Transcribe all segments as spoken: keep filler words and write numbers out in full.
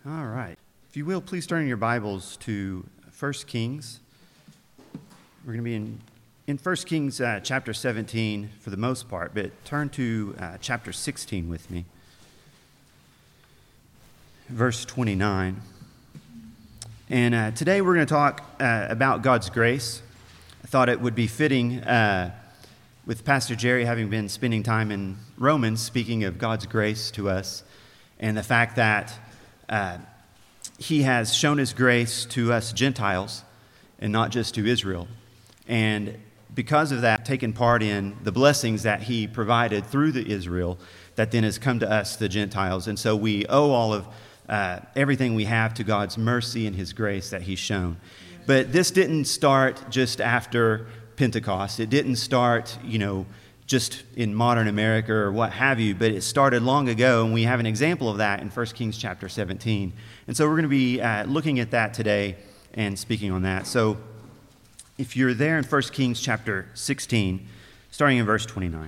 All right. If you will, please turn your Bibles to First Kings. We're going to be in, in First Kings uh, chapter seventeen for the most part, but turn to uh, chapter sixteen with me. Verse twenty-nine. And uh, today we're going to talk uh, about God's grace. I thought it would be fitting uh, with Pastor Jerry having been spending time in Romans speaking of God's grace to us and the fact that Uh, he has shown his grace to us Gentiles and not just to Israel. And because of that, taken part in the blessings that he provided through the Israel that then has come to us, the Gentiles. And so we owe all of uh, everything we have to God's mercy and his grace that he's shown. But this didn't start just after Pentecost. It didn't start, you know, just in modern America or what have you, but it started long ago, and we have an example of that in First Kings chapter seventeen. And so we're going to be uh, looking at that today and speaking on that. So if you're there in First Kings chapter sixteen, starting in verse twenty-nine.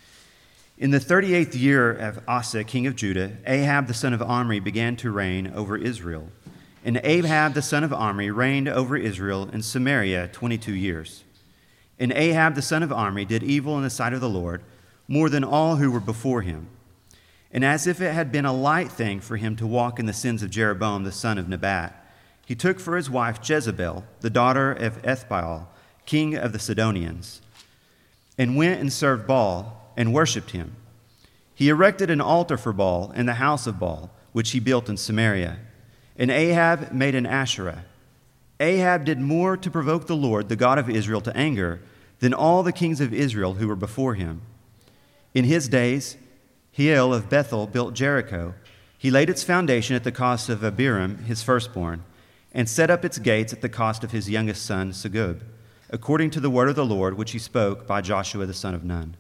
In the thirty-eighth year of Asa, king of Judah, Ahab the son of Omri began to reign over Israel. And Ahab the son of Omri reigned over Israel in Samaria twenty-two years. And Ahab the son of Omri did evil in the sight of the Lord, more than all who were before him. And as if it had been a light thing for him to walk in the sins of Jeroboam the son of Nebat, he took for his wife Jezebel, the daughter of Ethbaal, king of the Sidonians, and went and served Baal and worshipped him. He erected an altar for Baal in the house of Baal, which he built in Samaria. And Ahab made an Asherah. Ahab did more to provoke the Lord, the God of Israel, to anger than all the kings of Israel who were before him. In his days, Hiel of Bethel built Jericho. He laid its foundation at the cost of Abiram, his firstborn, and set up its gates at the cost of his youngest son, Segub, according to the word of the Lord, which he spoke by Joshua the son of Nun.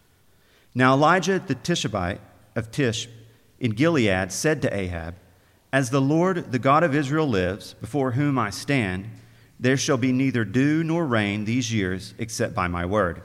Now Elijah the Tishbite of Tish in Gilead said to Ahab, "As the Lord, the God of Israel lives, before whom I stand, there shall be neither dew nor rain these years except by my word."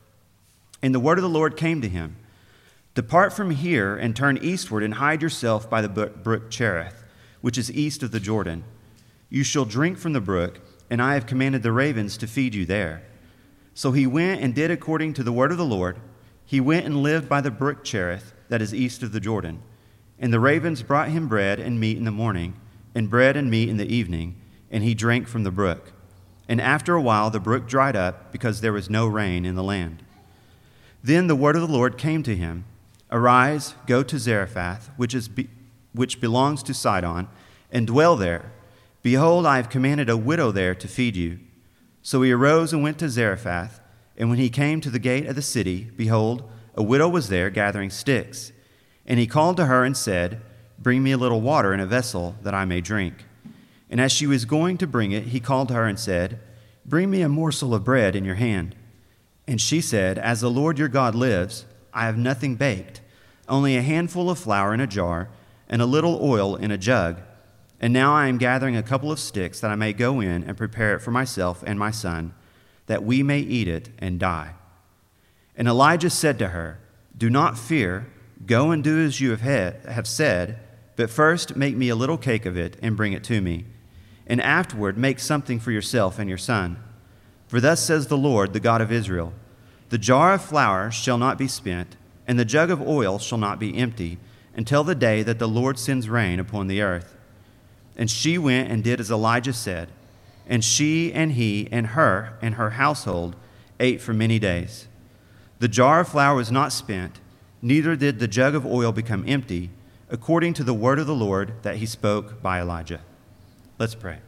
And the word of the Lord came to him, "Depart from here and turn eastward and hide yourself by the brook Cherith, which is east of the Jordan. You shall drink from the brook, and I have commanded the ravens to feed you there." So he went and did according to the word of the Lord. He went and lived by the brook Cherith, that is east of the Jordan. And the ravens brought him bread and meat in the morning, and bread and meat in the evening, and he drank from the brook. And after a while the brook dried up, because there was no rain in the land. Then the word of the Lord came to him, "Arise, go to Zarephath, which is be- which belongs to Sidon, and dwell there. Behold, I have commanded a widow there to feed you." So he arose and went to Zarephath, and when he came to the gate of the city, behold, a widow was there gathering sticks. And he called to her and said, "Bring me a little water in a vessel, that I may drink." And as she was going to bring it, he called to her and said, "Bring me a morsel of bread in your hand." And she said, "As the Lord your God lives, I have nothing baked, only a handful of flour in a jar, and a little oil in a jug. And now I am gathering a couple of sticks, that I may go in and prepare it for myself and my son, that we may eat it and die." And Elijah said to her, "Do not fear. Go and do as you have, had, have said, but first make me a little cake of it and bring it to me. And afterward make something for yourself and your son. For thus says the Lord, the God of Israel, the jar of flour shall not be spent, and the jug of oil shall not be empty, until the day that the Lord sends rain upon the earth." And she went and did as Elijah said, and she and he and her and her household ate for many days. The jar of flour was not spent, neither did the jug of oil become empty, according to the word of the Lord that he spoke by Elijah. Let's pray.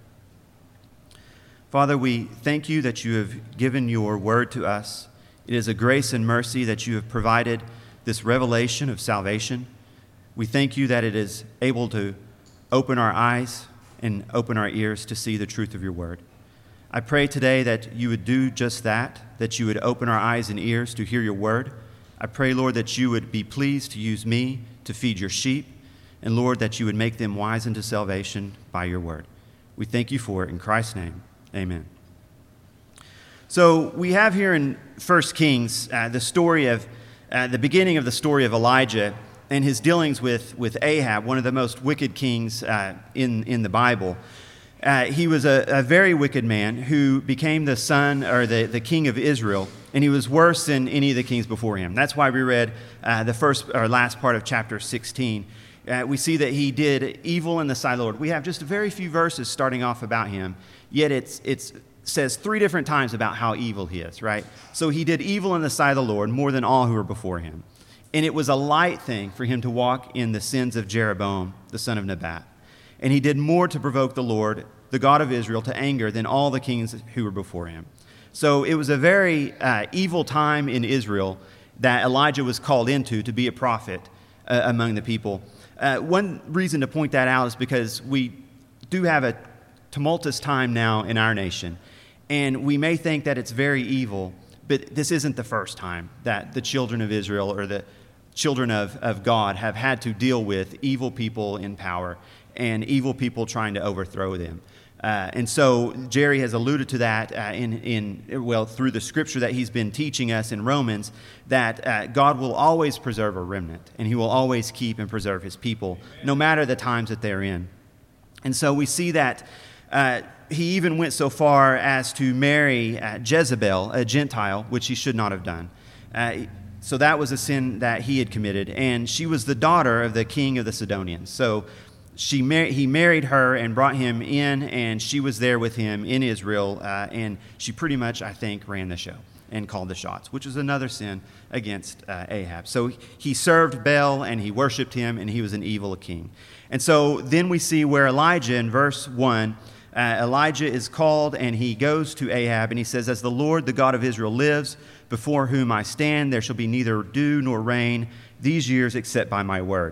Father, we thank you that you have given your word to us. It is a grace and mercy that you have provided this revelation of salvation. We thank you that it is able to open our eyes and open our ears to see the truth of your word. I pray today that you would do just that, that you would open our eyes and ears to hear your word. I pray, Lord, that you would be pleased to use me to feed your sheep, and Lord, that you would make them wise unto salvation by your word. We thank you for it in Christ's name. Amen. So we have here in First Kings uh, the story of, uh, the beginning of the story of Elijah and his dealings with, with Ahab, one of the most wicked kings uh, in, in the Bible. Uh, he was a, a very wicked man who became the son or the, the king of Israel, and he was worse than any of the kings before him. That's why we read uh, the first or last part of chapter sixteen. Uh, we see that he did evil in the sight of the Lord. We have just very few verses starting off about him, yet it's it's says three different times about how evil he is, right? So he did evil in the sight of the Lord more than all who were before him. And it was a light thing for him to walk in the sins of Jeroboam, the son of Nebat. And he did more to provoke the Lord, the God of Israel, to anger than all the kings who were before him. So it was a very uh, evil time in Israel that Elijah was called into to be a prophet uh, among the people. Uh, one reason to point that out is because we do have a tumultuous time now in our nation. And we may think that it's very evil, but this isn't the first time that the children of Israel or the children of, of God have had to deal with evil people in power and evil people trying to overthrow them. Uh, and so Jerry has alluded to that uh, in, in, well, through the scripture that he's been teaching us in Romans, that uh, God will always preserve a remnant, and he will always keep and preserve his people, no matter the times that they're in. And so we see that uh, he even went so far as to marry uh, Jezebel, a Gentile, which he should not have done. Uh, so that was a sin that he had committed, and she was the daughter of the king of the Sidonians. So She mar- he married her and brought him in, and she was there with him in Israel, uh, and she pretty much, I think, ran the show and called the shots, which was another sin against uh, Ahab. So he served Baal, and he worshipped him, and he was an evil king. And so then we see where Elijah, in verse one, uh, Elijah is called, and he goes to Ahab, and he says, "As the Lord, the God of Israel, lives, before whom I stand, there shall be neither dew nor rain these years except by my word."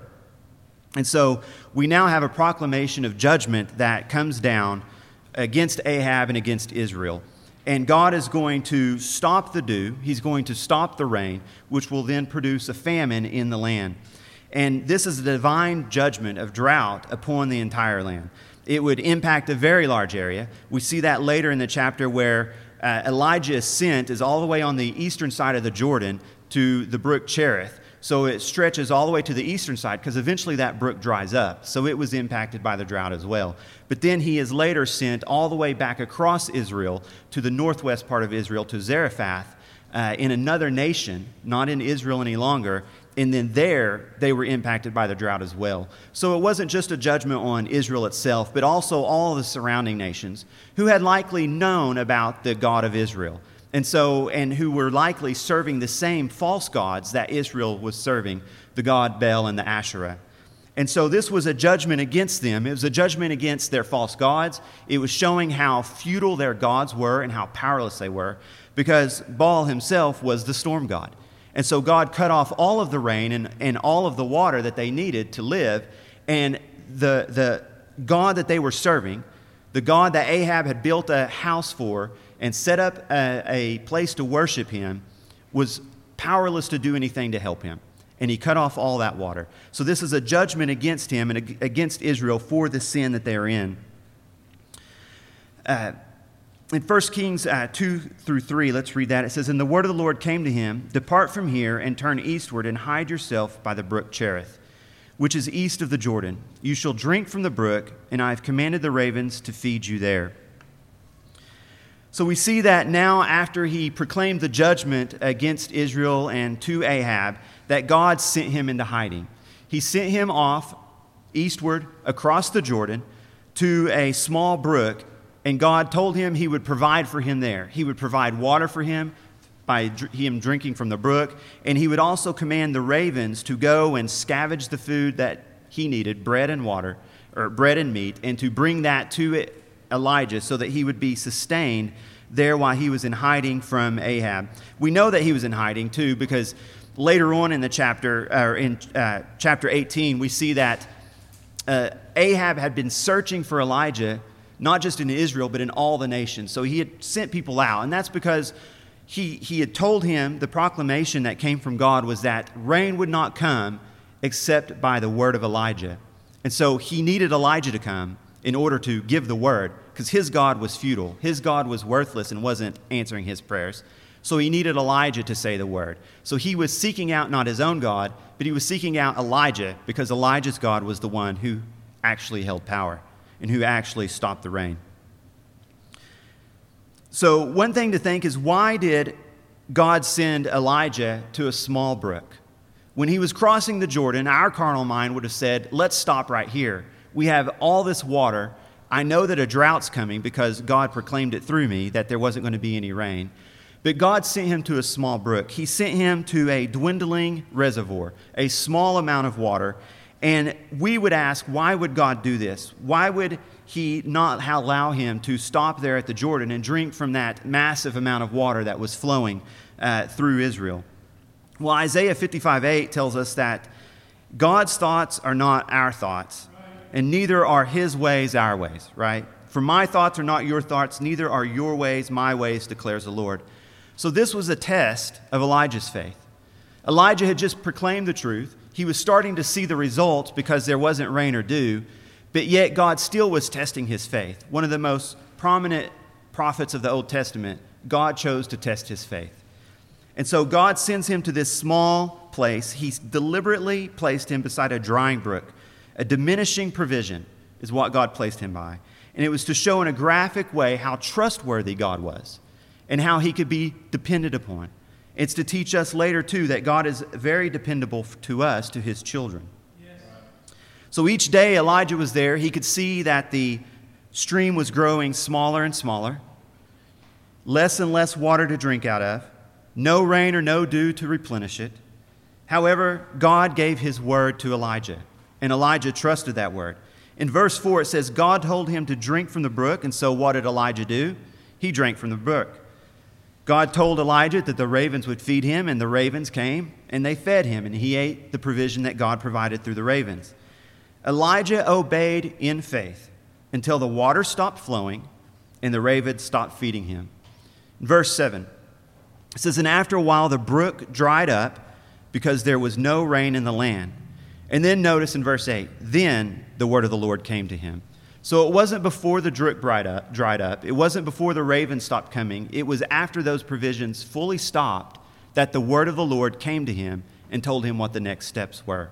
And so we now have a proclamation of judgment that comes down against Ahab and against Israel. And God is going to stop the dew. He's going to stop the rain, which will then produce a famine in the land. And this is a divine judgment of drought upon the entire land. It would impact a very large area. We see that later in the chapter where uh, Elijah is sent is all the way on the eastern side of the Jordan to the brook Cherith. So it stretches all the way to the eastern side because eventually that brook dries up. So it was impacted by the drought as well. But then he is later sent all the way back across Israel to the northwest part of Israel, to Zarephath, uh, in another nation, not in Israel any longer. And then there they were impacted by the drought as well. So it wasn't just a judgment on Israel itself, but also all the surrounding nations who had likely known about the God of Israel. And so, and who were likely serving the same false gods that Israel was serving, the god Baal and the Asherah. And so this was a judgment against them. It was a judgment against their false gods. It was showing how futile their gods were and how powerless they were, because Baal himself was the storm god. And so God cut off all of the rain and, and all of the water that they needed to live. And the, the God that they were serving, the God that Ahab had built a house for and set up a, a place to worship him, was powerless to do anything to help him. And he cut off all that water. So this is a judgment against him and against Israel for the sin that they are in. Uh, in First Kings uh, two through three, let's read that. It says, "And the word of the Lord came to him, 'Depart from here and turn eastward and hide yourself by the brook Cherith, which is east of the Jordan. You shall drink from the brook, and I have commanded the ravens to feed you there.'" So we see that now, after he proclaimed the judgment against Israel and to Ahab, that God sent him into hiding. He sent him off eastward across the Jordan to a small brook, and God told him he would provide for him there. He would provide water for him by him drinking from the brook, and he would also command the ravens to go and scavenge the food that he needed, bread and water, or bread and meat, and to bring that to Elijah so that he would be sustained there while he was in hiding from Ahab. We know that he was in hiding too, because later on in the chapter, or in uh, chapter eighteen, we see that uh, Ahab had been searching for Elijah, not just in Israel, but in all the nations. So he had sent people out, and that's because he, he had told him the proclamation that came from God was that rain would not come except by the word of Elijah. And so he needed Elijah to come in order to give the word, because his God was futile. His God was worthless and wasn't answering his prayers. So he needed Elijah to say the word. So he was seeking out not his own God, but he was seeking out Elijah because Elijah's God was the one who actually held power and who actually stopped the rain. So one thing to think is, why did God send Elijah to a small brook? When he was crossing the Jordan, our carnal mind would have said, let's stop right here. We have all this water. I know that a drought's coming because God proclaimed it through me that there wasn't going to be any rain. But God sent him to a small brook. He sent him to a dwindling reservoir, a small amount of water. And we would ask, why would God do this? Why would he not allow him to stop there at the Jordan and drink from that massive amount of water that was flowing uh, through Israel? Well, Isaiah fifty-five eight tells us that God's thoughts are not our thoughts, and neither are his ways our ways, right? For my thoughts are not your thoughts, neither are your ways my ways, declares the Lord. So this was a test of Elijah's faith. Elijah had just proclaimed the truth. He was starting to see the results because there wasn't rain or dew, but yet God still was testing his faith. One of the most prominent prophets of the Old Testament, God chose to test his faith. And so God sends him to this small place. He's deliberately placed him beside a drying brook. A diminishing provision is what God placed him by. And it was to show in a graphic way how trustworthy God was and how he could be depended upon. It's to teach us later, too, that God is very dependable to us, to his children. Yes. So each day Elijah was there, he could see that the stream was growing smaller and smaller, less and less water to drink out of, no rain or no dew to replenish it. However, God gave his word to Elijah, and Elijah trusted that word. In verse four, it says, God told him to drink from the brook, and so what did Elijah do? He drank from the brook. God told Elijah that the ravens would feed him, and the ravens came, and they fed him, and he ate the provision that God provided through the ravens. Elijah obeyed in faith until the water stopped flowing and the ravens stopped feeding him. In verse seven, it says, and after a while the brook dried up because there was no rain in the land. And then notice in verse eight, then the word of the Lord came to him. So it wasn't before the brook dried up, dried up. It wasn't before the ravens stopped coming. It was after those provisions fully stopped that the word of the Lord came to him and told him what the next steps were.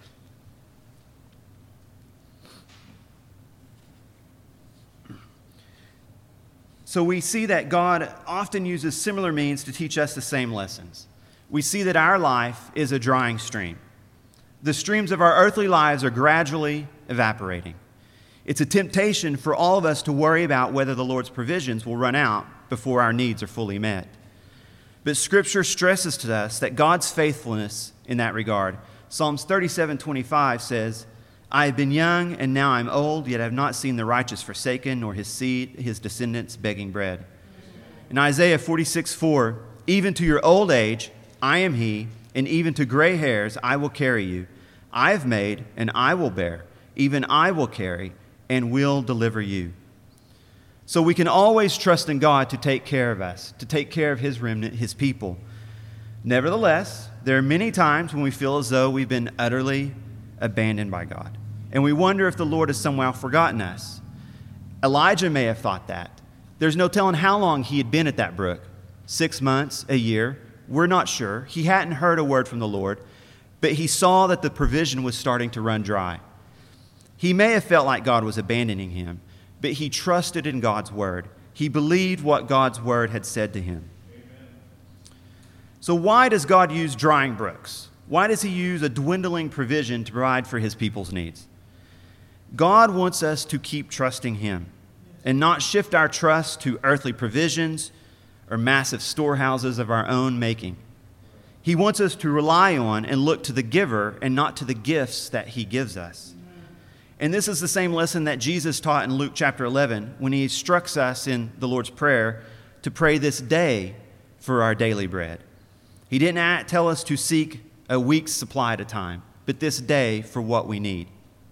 So we see that God often uses similar means to teach us the same lessons. We see that our life is a drying stream. The streams of our earthly lives are gradually evaporating. It's a temptation for all of us to worry about whether the Lord's provisions will run out before our needs are fully met. But Scripture stresses to us that God's faithfulness in that regard. Psalms thirty-seven twenty-five says, I have been young and now I'm old, yet I have not seen the righteous forsaken, nor his seed, his descendants begging bread. In Isaiah forty-six four, even to your old age I am he, and even to gray hairs I will carry you. I have made, and I will bear. Even I will carry, and will deliver you. So we can always trust in God to take care of us, to take care of his remnant, his people. Nevertheless, there are many times when we feel as though we've been utterly abandoned by God. And we wonder if the Lord has somehow forgotten us. Elijah may have thought that. There's no telling how long he had been at that brook. Six months, a year. We're not sure. He hadn't heard a word from the Lord, but he saw that the provision was starting to run dry. He may have felt like God was abandoning him, but he trusted in God's word. He believed what God's word had said to him. Amen. So why does God use drying brooks? Why does he use a dwindling provision to provide for his people's needs? God wants us to keep trusting him and not shift our trust to earthly provisions or massive storehouses of our own making. He wants us to rely on and look to the giver and not to the gifts that he gives us. And this is the same lesson that Jesus taught in Luke chapter eleven when he instructs us in the Lord's Prayer to pray this day for our daily bread. He didn't tell us to seek a week's supply at a time, but this day for what we need.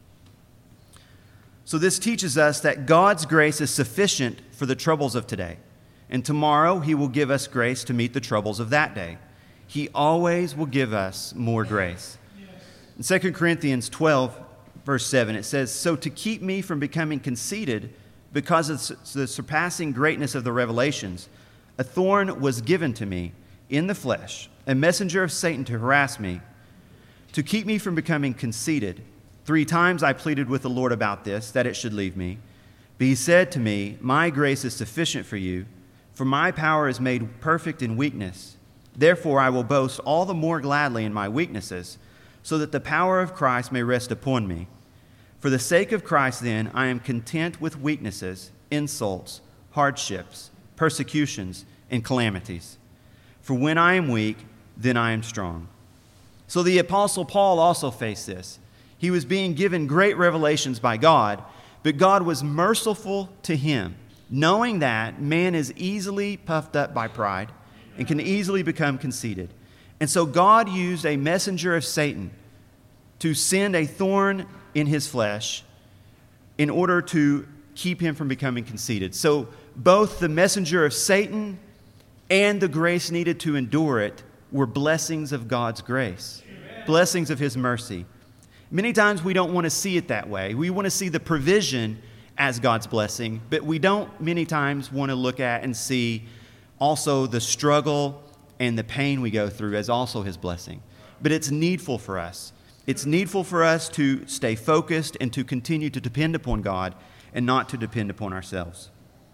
So this teaches us that God's grace is sufficient for the troubles of today, and tomorrow he will give us grace to meet the troubles of that day. He always will give us more grace. In Second Corinthians twelve, verse seven, it says, so to keep me from becoming conceited because of the surpassing greatness of the revelations, a thorn was given to me in the flesh, a messenger of Satan to harass me, to keep me from becoming conceited. Three times I pleaded with the Lord about this, that it should leave me. But he said to me, my grace is sufficient for you, for my power is made perfect in weakness. Therefore I will boast all the more gladly in my weaknesses, so that the power of Christ may rest upon me. For the sake of Christ, then, I am content with weaknesses, insults, hardships, persecutions, and calamities. For when I am weak, then I am strong. So the Apostle Paul also faced this. He was being given great revelations by God, but God was merciful to him, knowing that man is easily puffed up by pride and can easily become conceited. And so God used a messenger of Satan to send a thorn in his flesh in order to keep him from becoming conceited. So both the messenger of Satan and the grace needed to endure it were blessings of God's grace, Amen. Blessings of his mercy. Many times we don't want to see it that way. We want to see the provision as God's blessing, but we don't many times want to look at and see also the struggle and the pain we go through as also his blessing. But it's needful for us. It's needful for us to stay focused and to continue to depend upon God and not to depend upon ourselves.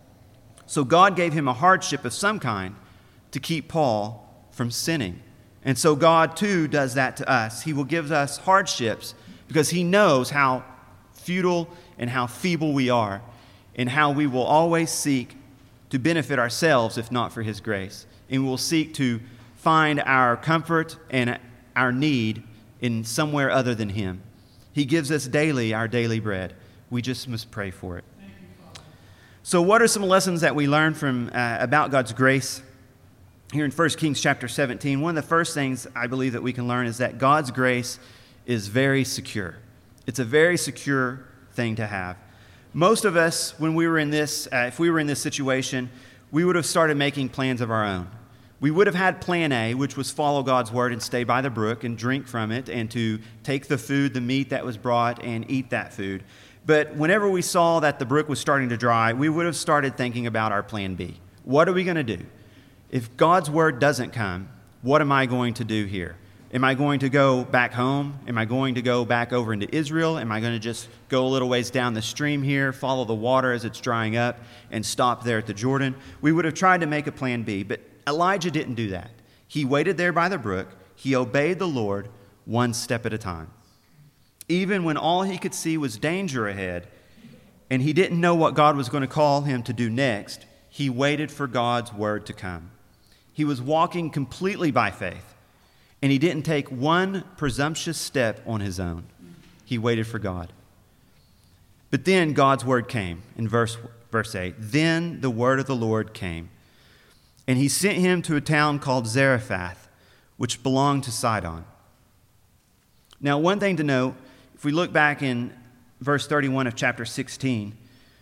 So God gave him a hardship of some kind to keep Paul from sinning. And so God, too, does that to us. He will give us hardships because he knows how futile and how feeble we are and how we will always seek to benefit ourselves if not for his grace. And we will seek to find our comfort and our need in somewhere other than him. He gives us daily our daily bread. We just must pray for it. So what are some lessons that we learn from uh, about God's grace? Here in First Kings chapter seventeen, one of the first things I believe that we can learn is that God's grace is very secure. It's a very secure thing to have. Most of us, when we were in this, uh, if we were in this situation, we would have started making plans of our own. We would have had plan A, which was follow God's word and stay by the brook and drink from it and to take the food, the meat that was brought and eat that food. But whenever we saw that the brook was starting to dry, we would have started thinking about our plan B. What are we going to do? If God's word doesn't come, what am I going to do here? Am I going to go back home? Am I going to go back over into Israel? Am I going to just go a little ways down the stream here, follow the water as it's drying up, and stop there at the Jordan? We would have tried to make a plan B, but Elijah didn't do that. He waited there by the brook. He obeyed the Lord one step at a time. Even when all he could see was danger ahead, and he didn't know what God was going to call him to do next, he waited for God's word to come. He was walking completely by faith, and he didn't take one presumptuous step on his own. He waited for God. But then God's word came in verse, verse eight. Then the word of the Lord came, and he sent him to a town called Zarephath, which belonged to Sidon. Now, one thing to note, if we look back in verse thirty-one of chapter sixteen,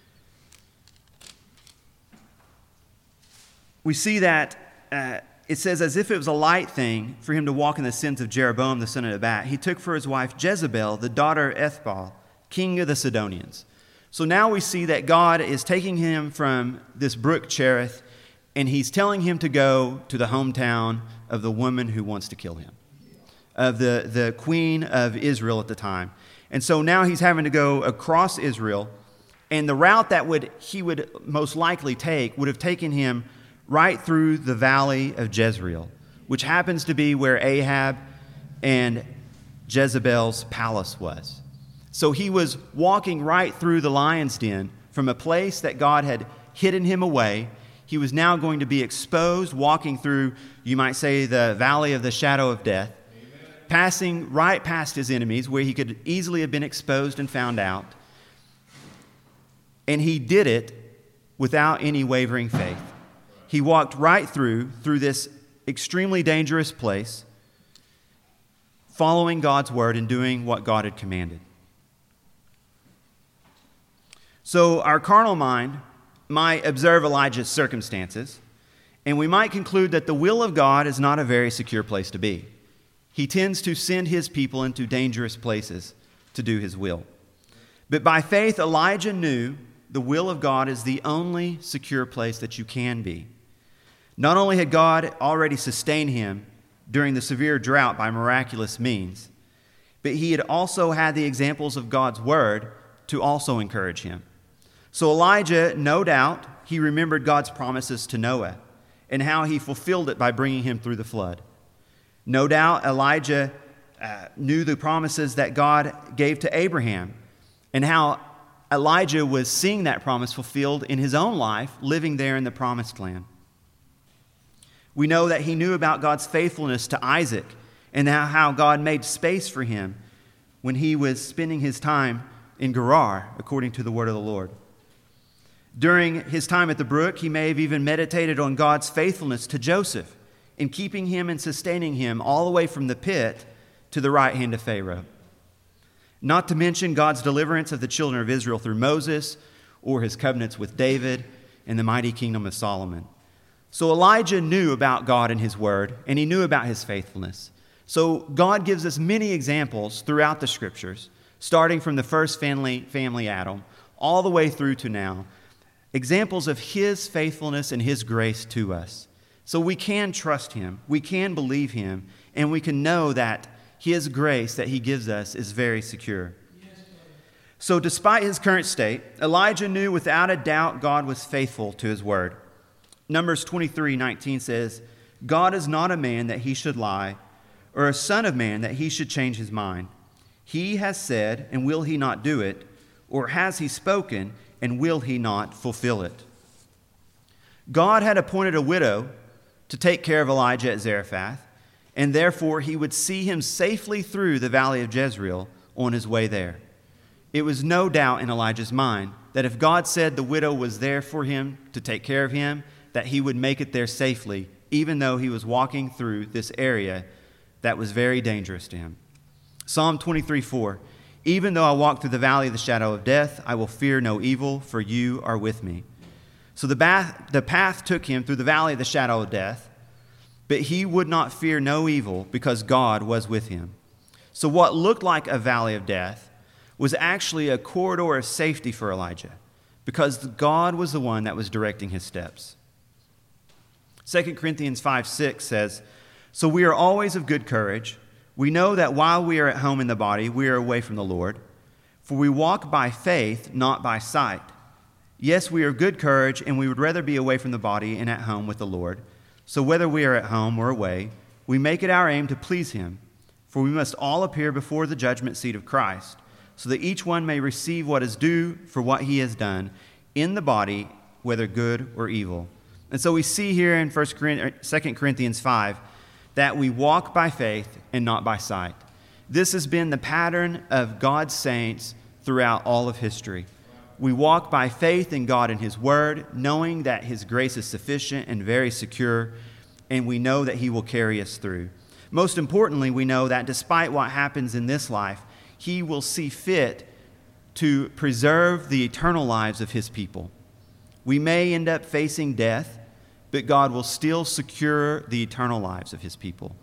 we see that uh, it says, as if it was a light thing for him to walk in the sins of Jeroboam, the son of Nebat, he took for his wife Jezebel, the daughter of Ethbaal, king of the Sidonians. So now we see that God is taking him from this brook Cherith, and he's telling him to go to the hometown of the woman who wants to kill him, of the, the queen of Israel at the time. And so now he's having to go across Israel, and the route that would he would most likely take would have taken him right through the valley of Jezreel, which happens to be where Ahab and Jezebel's palace was. So he was walking right through the lion's den from a place that God had hidden him away. He was now going to be exposed, walking through, you might say, the valley of the shadow of death, Amen. Passing right past his enemies where he could easily have been exposed and found out. And he did it without any wavering faith. He walked right through, through this extremely dangerous place, following God's word and doing what God had commanded. So our carnal mind might observe Elijah's circumstances, and we might conclude that the will of God is not a very secure place to be. He tends to send his people into dangerous places to do his will. But by faith, Elijah knew the will of God is the only secure place that you can be. Not only had God already sustained him during the severe drought by miraculous means, but he had also had the examples of God's word to also encourage him. So Elijah, no doubt, he remembered God's promises to Noah and how he fulfilled it by bringing him through the flood. No doubt Elijah uh, knew the promises that God gave to Abraham and how Elijah was seeing that promise fulfilled in his own life, living there in the promised land. We know that he knew about God's faithfulness to Isaac and how God made space for him when he was spending his time in Gerar, according to the word of the Lord. During his time at the brook, he may have even meditated on God's faithfulness to Joseph in keeping him and sustaining him all the way from the pit to the right hand of Pharaoh. Not to mention God's deliverance of the children of Israel through Moses or his covenants with David and the mighty kingdom of Solomon. So Elijah knew about God and his word, and he knew about his faithfulness. So God gives us many examples throughout the scriptures, starting from the first family, family Adam, all the way through to now, examples of his faithfulness and his grace to us. So we can trust him, we can believe him, and we can know that his grace that he gives us is very secure. So despite his current state, Elijah knew without a doubt God was faithful to his word. Numbers twenty-three nineteen says, God is not a man that he should lie, or a son of man that he should change his mind. He has said, and will he not do it? Or has he spoken, and will he not fulfill it? God had appointed a widow to take care of Elijah at Zarephath, and therefore he would see him safely through the valley of Jezreel on his way there. It was no doubt in Elijah's mind that if God said the widow was there for him to take care of him, that he would make it there safely, even though he was walking through this area that was very dangerous to him. Psalm twenty-three four, even though I walk through the valley of the shadow of death, I will fear no evil, for you are with me. So the path, the path took him through the valley of the shadow of death, but he would not fear no evil because God was with him. So what looked like a valley of death was actually a corridor of safety for Elijah because God was the one that was directing his steps. Second Corinthians five six says, so we are always of good courage. We know that while we are at home in the body, we are away from the Lord. For we walk by faith, not by sight. Yes, we are of good courage, and we would rather be away from the body and at home with the Lord. So whether we are at home or away, we make it our aim to please him. For we must all appear before the judgment seat of Christ, so that each one may receive what is due for what he has done in the body, whether good or evil. And so we see here in Second Corinthians five that we walk by faith and not by sight. This has been the pattern of God's saints throughout all of history. We walk by faith in God and his word, knowing that his grace is sufficient and very secure, and we know that he will carry us through. Most importantly, we know that despite what happens in this life, he will see fit to preserve the eternal lives of his people. We may end up facing death, but God will still secure the eternal lives of his people.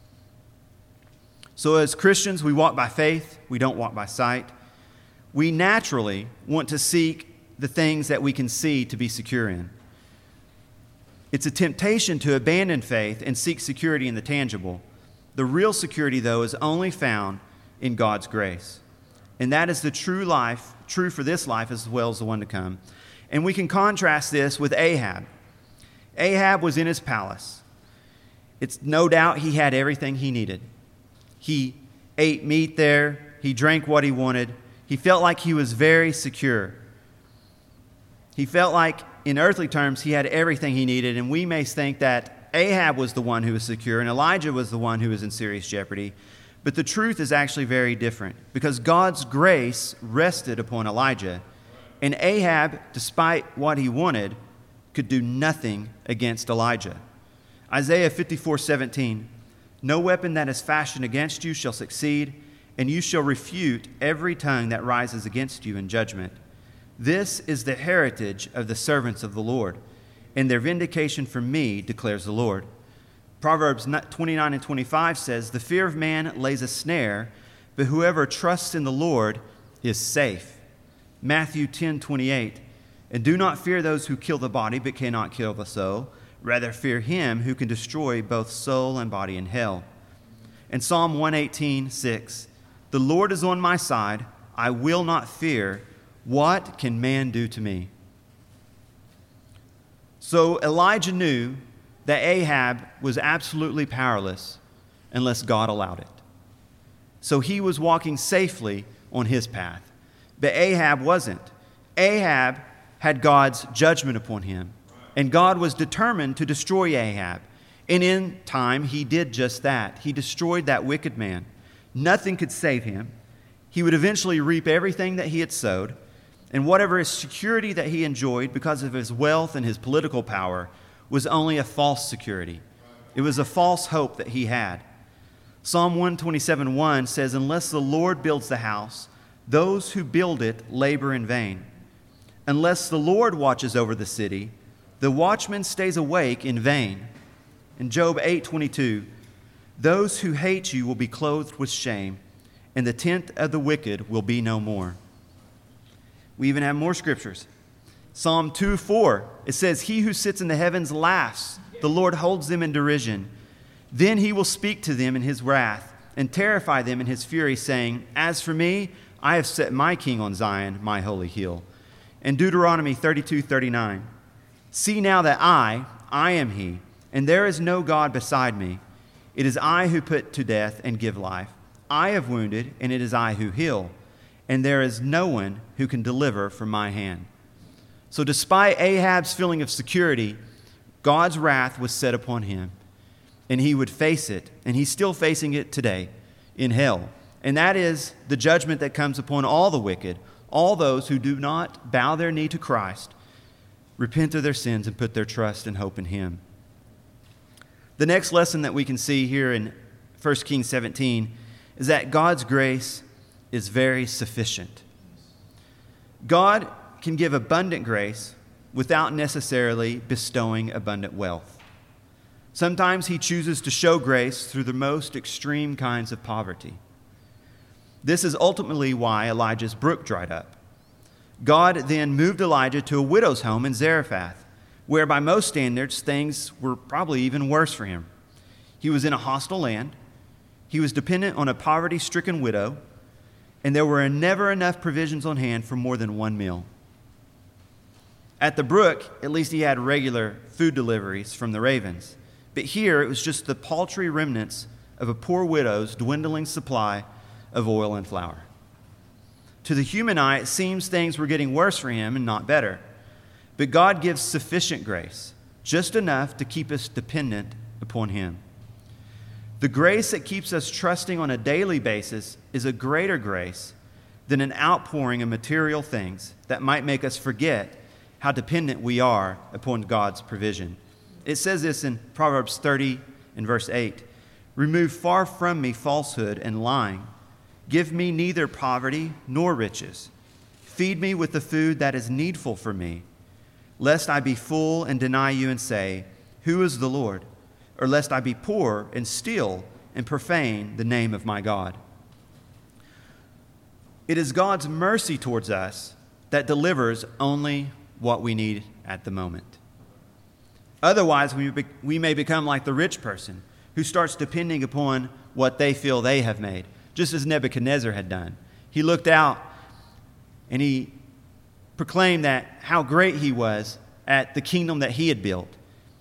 So as Christians, we walk by faith, we don't walk by sight. We naturally want to seek the things that we can see to be secure in. It's a temptation to abandon faith and seek security in the tangible. The real security, though, is only found in God's grace. And that is the true life, true for this life as well as the one to come. And we can contrast this with Ahab. Ahab was in his palace. It's no doubt he had everything he needed. He ate meat there. He drank what he wanted. He felt like he was very secure. He felt like, in earthly terms, he had everything he needed. And we may think that Ahab was the one who was secure and Elijah was the one who was in serious jeopardy. But the truth is actually very different because God's grace rested upon Elijah. And Ahab, despite what he wanted, could do nothing against Elijah. Isaiah fifty-four seventeen, no weapon that is fashioned against you shall succeed, and you shall refute every tongue that rises against you in judgment. This is the heritage of the servants of the Lord, and their vindication from me, declares the Lord. Proverbs twenty-nine and twenty-five says, the fear of man lays a snare, but whoever trusts in the Lord is safe. Matthew ten twenty-eight, and do not fear those who kill the body but cannot kill the soul, Rather fear him who can destroy both soul and body in hell. And Psalm one eighteen, six, the Lord is on my side. I will not fear. What can man do to me? So Elijah knew that Ahab was absolutely powerless unless God allowed it. So he was walking safely on his path. But Ahab wasn't. Ahab had God's judgment upon him, and God was determined to destroy Ahab. And in time, he did just that. He destroyed that wicked man. Nothing could save him. He would eventually reap everything that he had sowed, and whatever his security that he enjoyed because of his wealth and his political power was only a false security. It was a false hope that he had. Psalm one twenty-seven, one says, unless the Lord builds the house, those who build it labor in vain. Unless the Lord watches over the city, the watchman stays awake in vain. In Job eight twenty-two, those who hate you will be clothed with shame, and the tent of the wicked will be no more. We even have more scriptures. Psalm two four, it says, he who sits in the heavens laughs. The Lord holds them in derision. Then he will speak to them in his wrath and terrify them in his fury, saying, as for me, I have set my king on Zion, my holy hill. And Deuteronomy thirty-two thirty-nine, see now that I, I am he, and there is no God beside me. It is I who put to death and give life. I have wounded, and it is I who heal. And there is no one who can deliver from my hand. So despite Ahab's feeling of security, God's wrath was set upon him, and he would face it, and he's still facing it today in hell. And that is the judgment that comes upon all the wicked, all those who do not bow their knee to Christ, repent of their sins, and put their trust and hope in him. The next lesson that we can see here in First Kings seventeen is that God's grace is very sufficient. God can give abundant grace without necessarily bestowing abundant wealth. Sometimes he chooses to show grace through the most extreme kinds of poverty. This is ultimately why Elijah's brook dried up. God then moved Elijah to a widow's home in Zarephath, where by most standards things were probably even worse for him. He was in a hostile land. He was dependent on a poverty-stricken widow, and there were never enough provisions on hand for more than one meal. At the brook, at least he had regular food deliveries from the ravens. But here, it was just the paltry remnants of a poor widow's dwindling supply of oil and flour. To the human eye, it seems things were getting worse for him and not better. But God gives sufficient grace, just enough to keep us dependent upon him. The grace that keeps us trusting on a daily basis is a greater grace than an outpouring of material things that might make us forget how dependent we are upon God's provision. It says this in Proverbs thirty and verse eight, remove far from me falsehood and lying. Give me neither poverty nor riches. Feed me with the food that is needful for me, lest I be full and deny you and say, who is the Lord? Or lest I be poor and steal and profane the name of my God. It is God's mercy towards us that delivers only what we need at the moment. Otherwise, we, be, we may become like the rich person who starts depending upon what they feel they have made, just as Nebuchadnezzar had done. He looked out and he proclaimed that how great he was at the kingdom that he had built.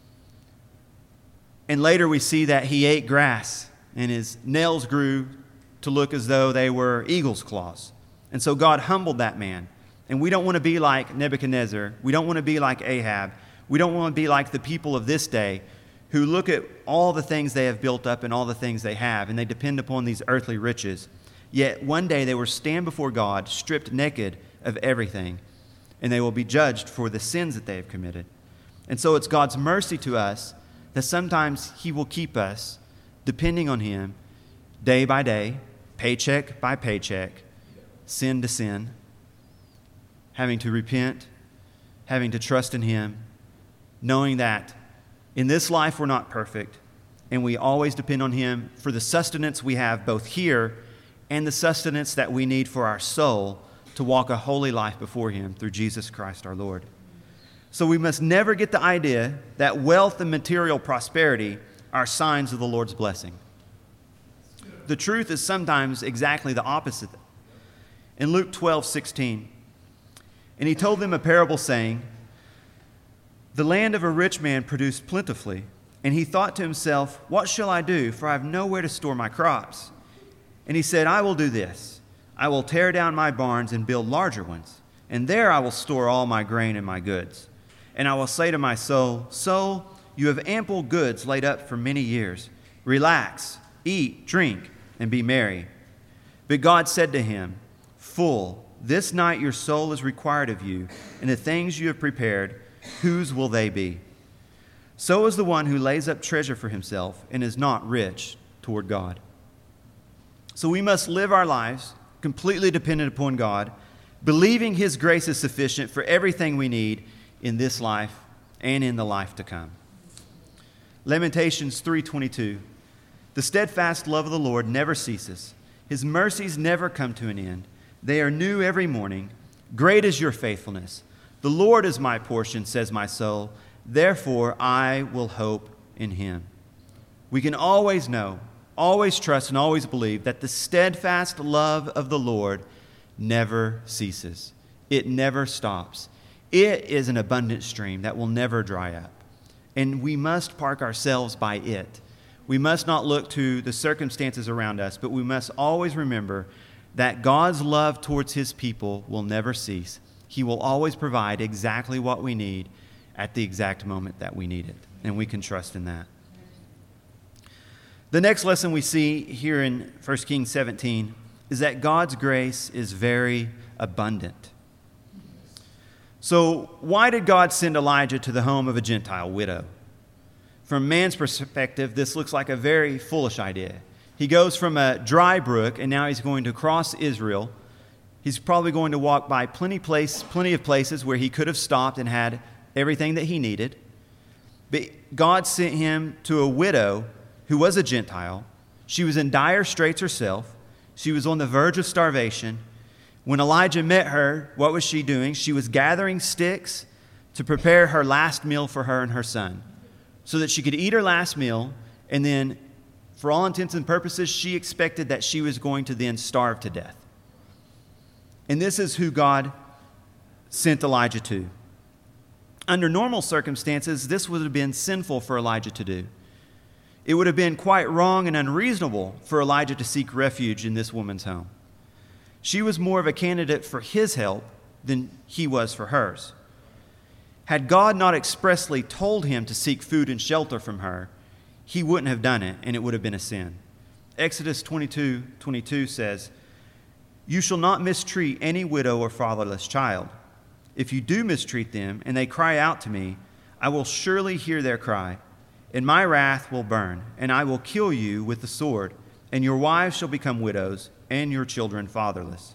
And later we see that he ate grass and his nails grew to look as though they were eagle's claws. And so God humbled that man. And we don't want to be like Nebuchadnezzar. We don't want to be like Ahab. We don't want to be like the people of this day who look at all the things they have built up and all the things they have, and they depend upon these earthly riches. Yet one day they will stand before God, stripped naked of everything, and they will be judged for the sins that they have committed. And so it's God's mercy to us that sometimes he will keep us depending on him day by day, paycheck by paycheck, sin to sin, having to repent, having to trust in him, knowing that in this life we're not perfect, and we always depend on him for the sustenance we have both here and the sustenance that we need for our soul to walk a holy life before him through Jesus Christ our Lord. So we must never get the idea that wealth and material prosperity are signs of the Lord's blessing. The truth is sometimes exactly the opposite. In Luke twelve sixteen, and he told them a parable saying, the land of a rich man produced plentifully, and he thought to himself, what shall I do, for I have nowhere to store my crops? And he said, I will do this. I will tear down my barns and build larger ones, and there I will store all my grain and my goods. And I will say to my soul, soul, you have ample goods laid up for many years. Relax, eat, drink, and be merry. But God said to him, fool, this night your soul is required of you, and the things you have prepared, whose will they be? So is the one who lays up treasure for himself and is not rich toward God. So we must live our lives completely dependent upon God, believing His grace is sufficient for everything we need in this life and in the life to come. Lamentations three twenty-two. The steadfast love of the Lord never ceases. His mercies never come to an end. They are new every morning. Great is your faithfulness. The Lord is my portion, says my soul. Therefore, I will hope in Him. We can always know, always trust, and always believe that the steadfast love of the Lord never ceases. It never stops. It is an abundant stream that will never dry up. And we must park ourselves by it. We must not look to the circumstances around us, but we must always remember that God's love towards His people will never cease. He will always provide exactly what we need at the exact moment that we need it. And we can trust in that. The next lesson we see here in First Kings seventeen is that God's grace is very abundant. So why did God send Elijah to the home of a Gentile widow? From man's perspective, this looks like a very foolish idea. He goes from a dry brook, and now he's going to cross Israel. He's probably going to walk by plenty, place, plenty of places where he could have stopped and had everything that he needed. But God sent him to a widow who was a Gentile. She was in dire straits herself. She was on the verge of starvation. When Elijah met her, what was she doing? She was gathering sticks to prepare her last meal for her and her son, so that she could eat her last meal, and then, for all intents and purposes, she expected that she was going to then starve to death. And this is who God sent Elijah to. Under normal circumstances, this would have been sinful for Elijah to do. It would have been quite wrong and unreasonable for Elijah to seek refuge in this woman's home. She was more of a candidate for his help than he was for hers. Had God not expressly told him to seek food and shelter from her, he wouldn't have done it, and it would have been a sin. Exodus twenty-two twenty-two says, you shall not mistreat any widow or fatherless child. If you do mistreat them, and they cry out to me, I will surely hear their cry, and my wrath will burn, and I will kill you with the sword, and your wives shall become widows, and your children fatherless.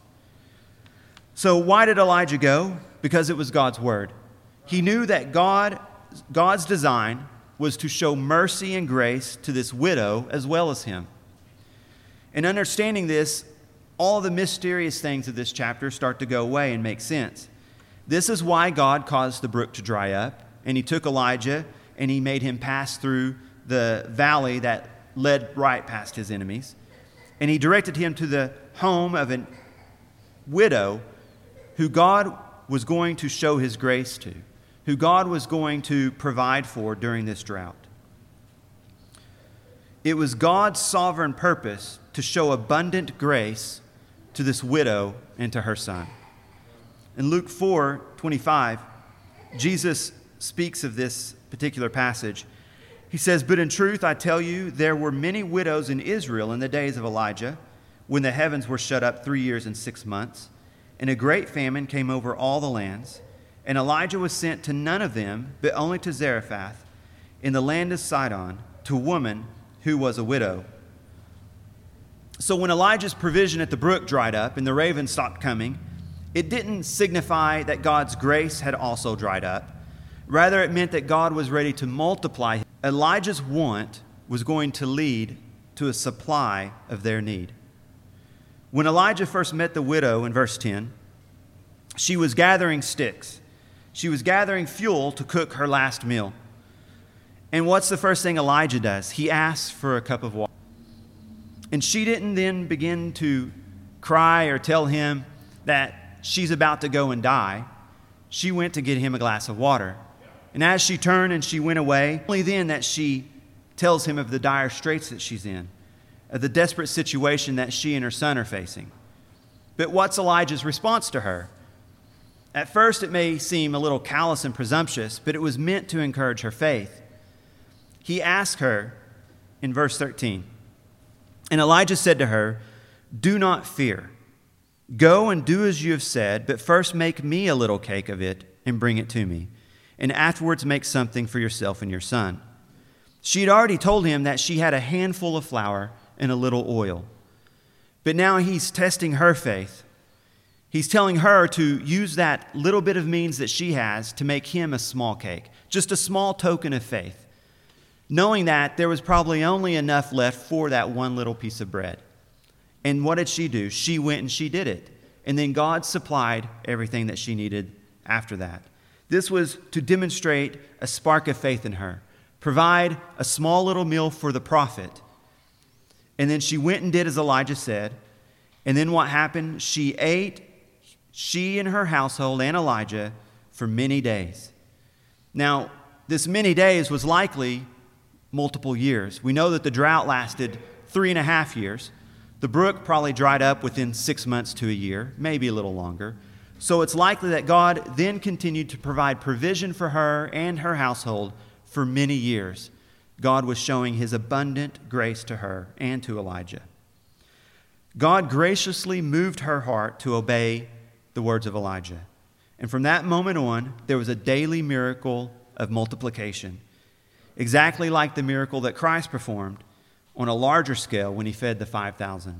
So why did Elijah go? Because it was God's word. He knew that God, God's design was to show mercy and grace to this widow as well as him. And understanding this, all the mysterious things of this chapter start to go away and make sense. This is why God caused the brook to dry up, and He took Elijah and He made him pass through the valley that led right past his enemies. And He directed him to the home of a widow who God was going to show His grace to, who God was going to provide for during this drought. It was God's sovereign purpose to show abundant grace to this widow and to her son. In Luke four twenty-five, Jesus speaks of this particular passage. He says, but in truth, I tell you, there were many widows in Israel in the days of Elijah, when the heavens were shut up three years and six months, and a great famine came over all the lands. And Elijah was sent to none of them, but only to Zarephath, in the land of Sidon, to a woman who was a widow. So when Elijah's provision at the brook dried up and the ravens stopped coming, it didn't signify that God's grace had also dried up. Rather, it meant that God was ready to multiply. Elijah's want was going to lead to a supply of their need. When Elijah first met the widow in verse ten, she was gathering sticks. She was gathering fuel to cook her last meal. And what's the first thing Elijah does? He asks for a cup of water. And she didn't then begin to cry or tell him that she's about to go and die. She went to get him a glass of water. And as she turned and she went away, only then that she tells him of the dire straits that she's in, of the desperate situation that she and her son are facing. But what's Elijah's response to her? At first, it may seem a little callous and presumptuous, but it was meant to encourage her faith. He asked her in verse thirteen, and Elijah said to her, "Do not fear. Go and do as you have said, but first make me a little cake of it and bring it to me, and afterwards make something for yourself and your son." She had already told him that she had a handful of flour and a little oil. But now he's testing her faith. He's telling her to use that little bit of means that she has to make him a small cake, just a small token of faith, knowing that there was probably only enough left for that one little piece of bread. And what did she do? She went and she did it. And then God supplied everything that she needed after that. This was to demonstrate a spark of faith in her, provide a small little meal for the prophet. And then she went and did as Elijah said. And then what happened? She ate, she and her household and Elijah, for many days. Now, this many days was likely multiple years. We know that the drought lasted three and a half years. The brook probably dried up within six months to a year, maybe a little longer. So it's likely that God then continued to provide provision for her and her household for many years. God was showing his abundant grace to her and to Elijah. God graciously moved her heart to obey the words of Elijah. And from that moment on, there was a daily miracle of multiplication, exactly like the miracle that Christ performed on a larger scale when he fed the five thousand.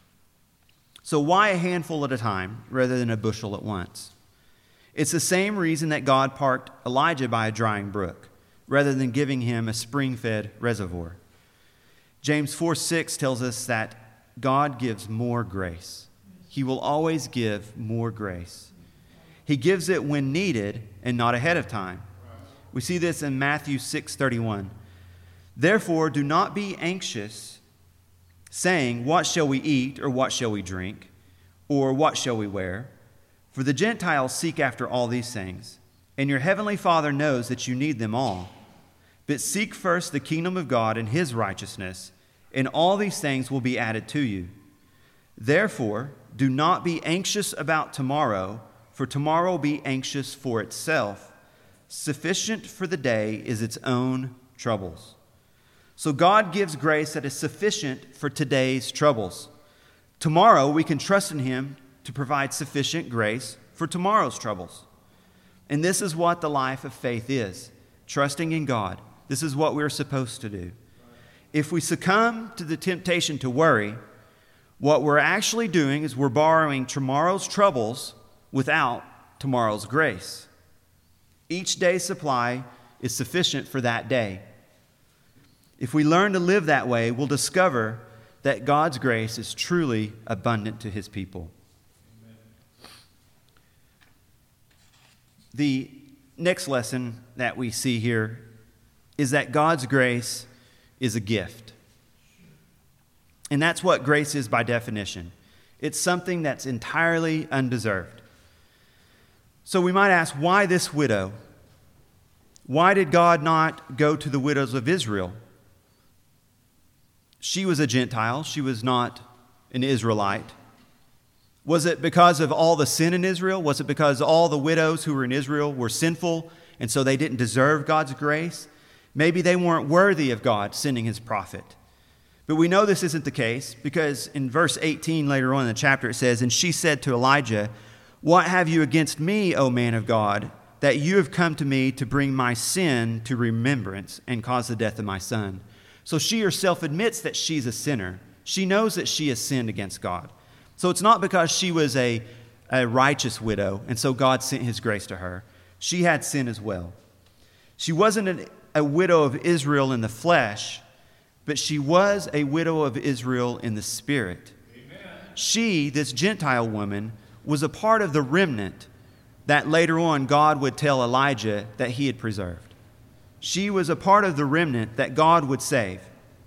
So why a handful at a time rather than a bushel at once? It's the same reason that God parked Elijah by a drying brook rather than giving him a spring-fed reservoir. James four six tells us that God gives more grace. He will always give more grace. He gives it when needed and not ahead of time. We see this in Matthew six thirty-one. Therefore, do not be anxious, saying, "What shall we eat, or what shall we drink, or what shall we wear?" For the Gentiles seek after all these things, and your heavenly Father knows that you need them all. But seek first the kingdom of God and his righteousness, and all these things will be added to you. Therefore, do not be anxious about tomorrow, for tomorrow will be anxious for itself. Sufficient for the day is its own troubles. So God gives grace that is sufficient for today's troubles. Tomorrow we can trust in him to provide sufficient grace for tomorrow's troubles. And this is what the life of faith is, trusting in God. This is what we're supposed to do. If we succumb to the temptation to worry, what we're actually doing is we're borrowing tomorrow's troubles without tomorrow's grace. Each day's supply is sufficient for that day. If we learn to live that way, we'll discover that God's grace is truly abundant to his people. Amen. The next lesson that we see here is that God's grace is a gift. And that's what grace is by definition. It's something that's entirely undeserved. So we might ask, why this widow? Why did God not go to the widows of Israel? She was a Gentile. She was not an Israelite. Was it because of all the sin in Israel? Was it because all the widows who were in Israel were sinful, and so they didn't deserve God's grace? Maybe they weren't worthy of God sending his prophet. But we know this isn't the case, because in verse eighteen later on in the chapter it says, "And she said to Elijah, 'What have you against me, O man of God, that you have come to me to bring my sin to remembrance and cause the death of my son?'" So she herself admits that she's a sinner. She knows that she has sinned against God. So it's not because she was a, a righteous widow, and so God sent his grace to her. She had sin as well. She wasn't an, a widow of Israel in the flesh, but she was a widow of Israel in the spirit. Amen. She, this Gentile woman, was a part of the remnant that later on God would tell Elijah that he had preserved. She was a part of the remnant that God would save.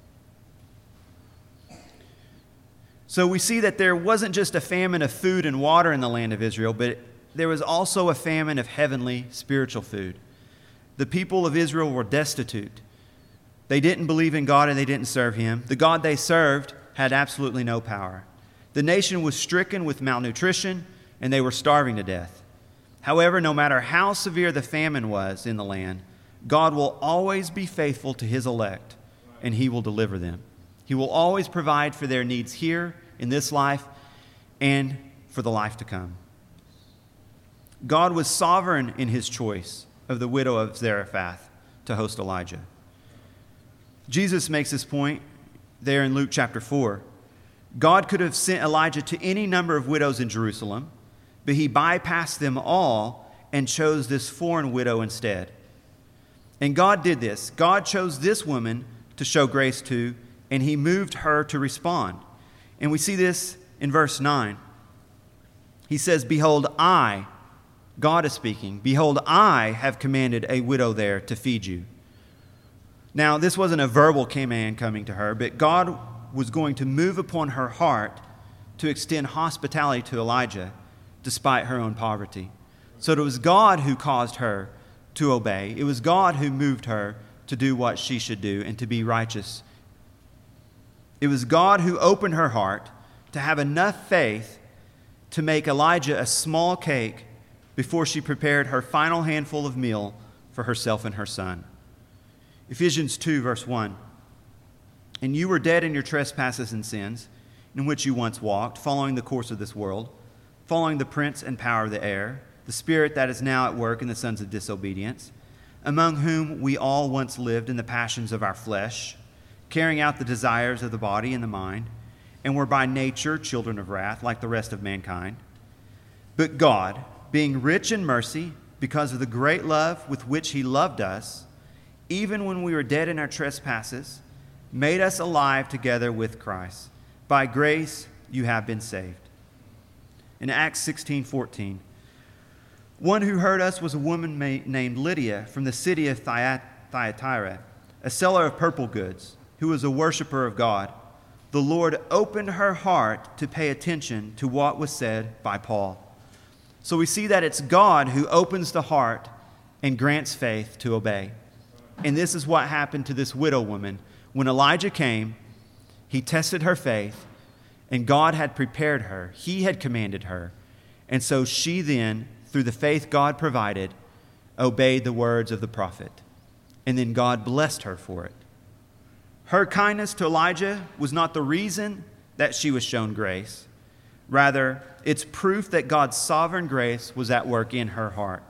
So we see that there wasn't just a famine of food and water in the land of Israel, but there was also a famine of heavenly spiritual food. The people of Israel were destitute. They didn't believe in God and they didn't serve him. The God they served had absolutely no power. The nation was stricken with malnutrition and they were starving to death. However, no matter how severe the famine was in the land, God will always be faithful to his elect and he will deliver them. He will always provide for their needs here in this life and for the life to come. God was sovereign in his choice of the widow of Zarephath to host Elijah. Jesus makes this point there in Luke chapter four. God could have sent Elijah to any number of widows in Jerusalem, but he bypassed them all and chose this foreign widow instead. And God did this. God chose this woman to show grace to, and he moved her to respond. And we see this in verse nine. He says, "Behold, I," God is speaking, "behold, I have commanded a widow there to feed you." Now, this wasn't a verbal command coming to her, but God was going to move upon her heart to extend hospitality to Elijah despite her own poverty. So it was God who caused her to obey. It was God who moved her to do what she should do and to be righteous. It was God who opened her heart to have enough faith to make Elijah a small cake before she prepared her final handful of meal for herself and her son. Ephesians two, verse one. "And you were dead in your trespasses and sins, in which you once walked, following the course of this world, following the prince and power of the air, the spirit that is now at work in the sons of disobedience, among whom we all once lived in the passions of our flesh, carrying out the desires of the body and the mind, and were by nature children of wrath, like the rest of mankind. But God, being rich in mercy, because of the great love with which he loved us, even when we were dead in our trespasses, made us alive together with Christ. By grace you have been saved." In Acts sixteen fourteen, "One who heard us was a woman named Lydia from the city of Thyatira, a seller of purple goods, who was a worshiper of God. The Lord opened her heart to pay attention to what was said by Paul." So we see that it's God who opens the heart and grants faith to obey. And this is what happened to this widow woman. When Elijah came, he tested her faith, and God had prepared her. He had commanded her. And so she then, through the faith God provided, obeyed the words of the prophet. And then God blessed her for it. Her kindness to Elijah was not the reason that she was shown grace. Rather, it's proof that God's sovereign grace was at work in her heart.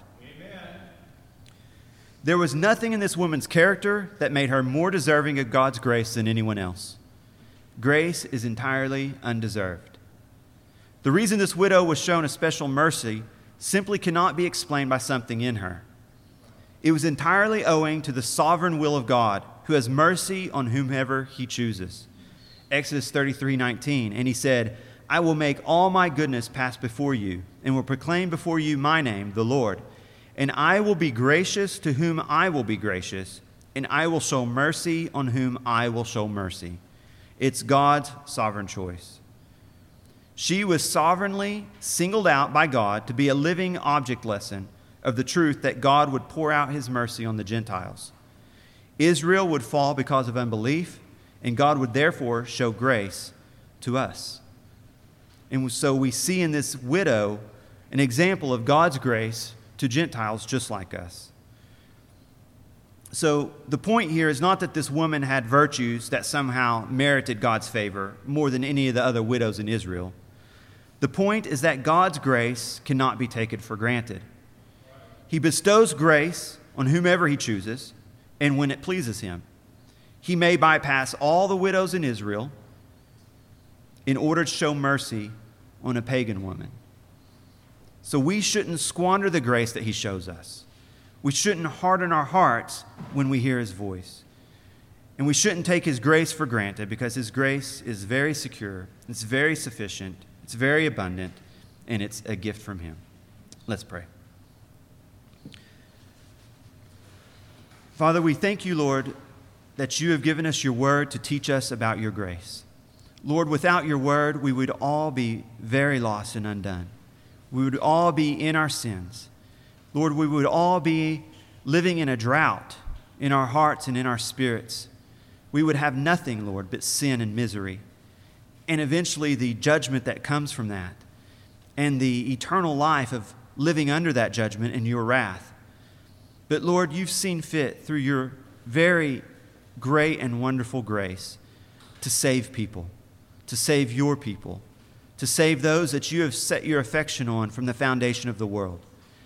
There was nothing in this woman's character that made her more deserving of God's grace than anyone else. Grace is entirely undeserved. The reason this widow was shown a special mercy simply cannot be explained by something in her. It was entirely owing to the sovereign will of God, who has mercy on whomever he chooses. Exodus thirty-three nineteen, "And he said, I will make all my goodness pass before you, and will proclaim before you my name, the Lord. And I will be gracious to whom I will be gracious, and I will show mercy on whom I will show mercy." It's God's sovereign choice. She was sovereignly singled out by God to be a living object lesson of the truth that God would pour out his mercy on the Gentiles. Israel would fall because of unbelief, and God would therefore show grace to us. And so we see in this widow an example of God's grace to Gentiles just like us. So the point here is not that this woman had virtues that somehow merited God's favor more than any of the other widows in Israel. The point is that God's grace cannot be taken for granted. He bestows grace on whomever he chooses and when it pleases him. He may bypass all the widows in Israel in order to show mercy on a pagan woman. So we shouldn't squander the grace that he shows us. We shouldn't harden our hearts when we hear his voice. And we shouldn't take his grace for granted, because his grace is very secure, it's very sufficient, it's very abundant, and it's a gift from him. Let's pray. Father, we thank you, Lord, that you have given us your word to teach us about your grace. Lord, without your word, we would all be very lost and undone. We would all be in our sins. Lord, we would all be living in a drought in our hearts and in our spirits. We would have nothing, Lord, but sin and misery. And eventually the judgment that comes from that and the eternal life of living under that judgment and your wrath. But Lord, you've seen fit through your very great and wonderful grace to save people, to save your people, to save those that you have set your affection on from the foundation of the world.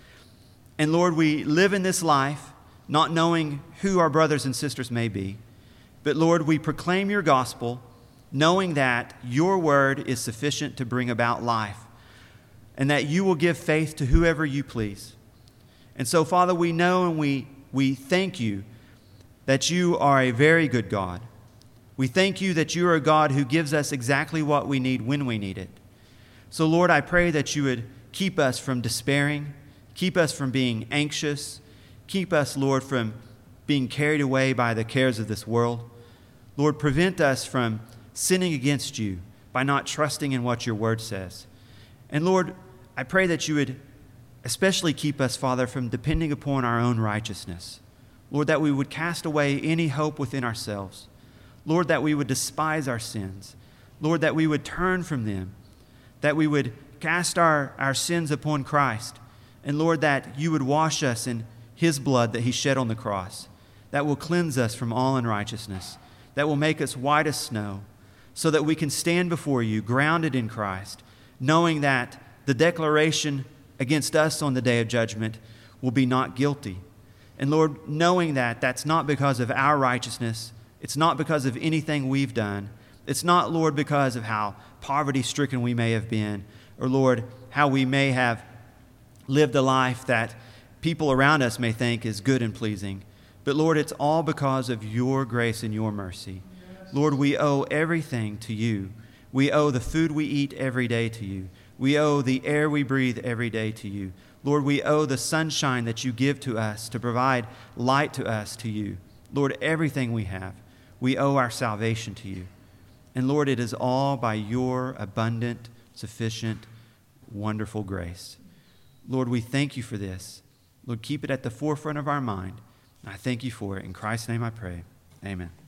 And Lord, we live in this life not knowing who our brothers and sisters may be, but Lord, we proclaim your gospel knowing that your word is sufficient to bring about life and that you will give faith to whoever you please. And so, Father, we know and we, we thank you that you are a very good God. We thank you that you are a God who gives us exactly what we need when we need it. So, Lord, I pray that you would keep us from despairing, keep us from being anxious, keep us, Lord, from being carried away by the cares of this world. Lord, prevent us from sinning against you by not trusting in what your word says. And Lord, I pray that you would especially keep us, Father, from depending upon our own righteousness. Lord, that we would cast away any hope within ourselves. Lord, that we would despise our sins. Lord, that we would turn from them. That we would cast our, our sins upon Christ. And Lord, that you would wash us in his blood that he shed on the cross. That will cleanse us from all unrighteousness. That will make us white as snow. So that we can stand before you grounded in Christ, knowing that the declaration against us on the day of judgment will be not guilty. And Lord, knowing that that's not because of our righteousness, it's not because of anything we've done, it's not, Lord, because of how poverty-stricken we may have been, or Lord, how we may have lived a life that people around us may think is good and pleasing. But Lord, it's all because of your grace and your mercy. Lord, we owe everything to you. We owe the food we eat every day to you. We owe the air we breathe every day to you. Lord, we owe the sunshine that you give to us to provide light to us to you. Lord, everything we have, we owe our salvation to you. And Lord, it is all by your abundant, sufficient, wonderful grace. Lord, we thank you for this. Lord, keep it at the forefront of our mind. I thank you for it. In Christ's name I pray. Amen.